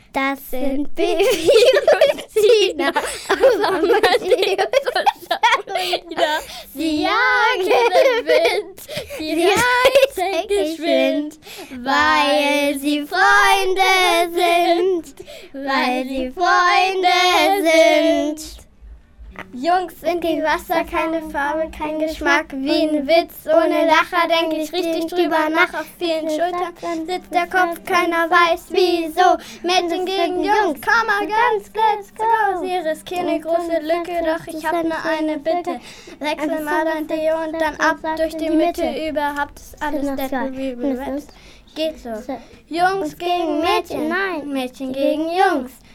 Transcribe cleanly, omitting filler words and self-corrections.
Das sind Bibi und Tina, Amadeus und Sabrina. Sie jagen im Wind, sie reiten geschwind, weil sie Freunde sind, weil sie Freunde sind. Jungs sind wie Wasser, keine Farbe, kein Geschmack, wie ein Witz. Ohne Lacher denk ich richtig drüber nach. Auf vielen Schultern sitzt der Kopf, keiner weiß wieso. Mädchen gegen Jungs, komm mal ganz, let's go. Sie riskieren eine große Lücke, doch ich hab nur eine Bitte. Wechsel mal ein Deo und dann ab durch die Mitte. Überhaupt ist alles Dead Review. Geht so. Jungs gegen Mädchen, nein, Mädchen gegen Jungs.